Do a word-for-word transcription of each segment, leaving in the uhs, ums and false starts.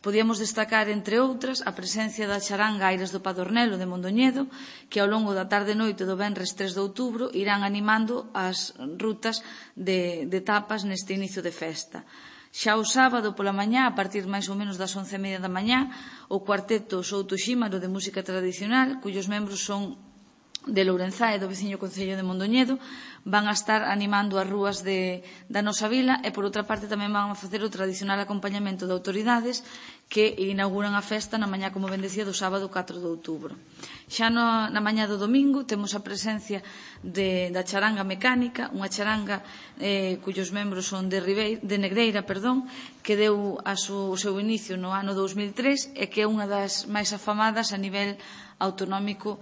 Podíamos destacar, entre outras, a presencia da charanga Aires do Padornelo de Mondoñedo, que ao longo da tarde e noite do venres tres de outubro irán animando as rutas de, de tapas neste inicio de festa. Xa o sábado pola mañá, a partir máis ou menos das once e media da mañá, o cuarteto Souto Xímaro de música tradicional, cuyos membros son de Lourenzá e do veciño concello de Mondoñedo, van a estar animando as rúas de, da nosa vila e, por outra parte, tamén van a facer o tradicional acompañamento de autoridades que inauguran a festa na mañá, como ben decía, do sábado catro de outubro. Xa no, na mañá do domingo temos a presencia de, da charanga mecánica, unha charanga eh, cuyos membros son de, Ribeira, de Negreira, perdón, que deu a su, o seu inicio no ano dous mil tres e que é unha das máis afamadas a nivel autonómico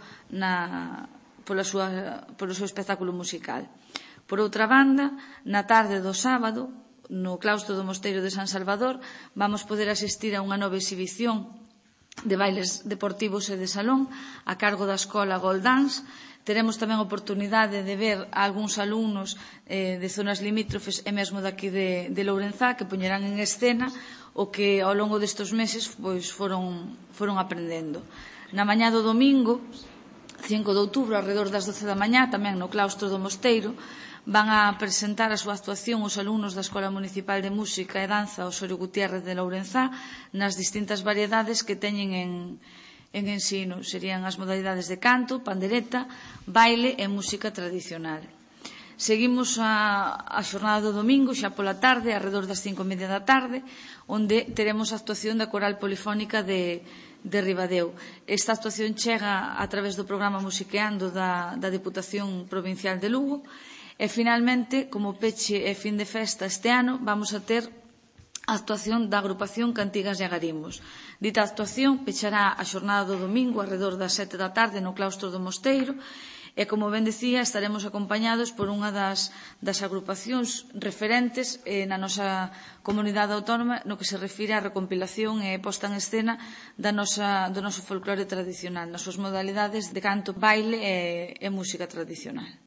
na, pola súa, polo seu espectáculo musical. Por outra banda, na tarde do sábado, no claustro do Mosteiro de San Salvador, vamos poder asistir a unha nova exhibición de bailes deportivos e de salón a cargo da escola Gold Dance. Teremos tamén a oportunidade de ver a algúns alumnos eh, de zonas limítrofes e mesmo daqui de, de Lourenzá que poñerán en escena o que ao longo destes meses pois, foron, foron aprendendo. Na mañá do domingo, cinco de outubro, alrededor das doce da mañá, tamén no claustro do Mosteiro, van a presentar a súa actuación os alumnos da Escola Municipal de Música e Danza Osorio Gutiérrez de Lourenzá nas distintas variedades que teñen en, en ensino. Serían as modalidades de canto, pandereta, baile e música tradicional. Seguimos a, a xornada do domingo, xa pola tarde, alrededor das cinco e media da tarde, onde teremos a actuación da Coral Polifónica de de Ribadeo. Esta actuación chega a través do programa Musiqueando da, da Deputación Provincial de Lugo e, finalmente, como peche e fin de festa este ano, vamos a ter a actuación da agrupación Cantigas e Agarimos. Dita actuación pechará a xornada do domingo alrededor das sete da tarde no claustro do Mosteiro e, como ben decía, estaremos acompañados por unha das, das agrupacións referentes eh, na nosa comunidade autónoma no que se refire á recompilación e posta en escena da nosa, do noso folclore tradicional, nas súas modalidades de canto, baile e, e música tradicional.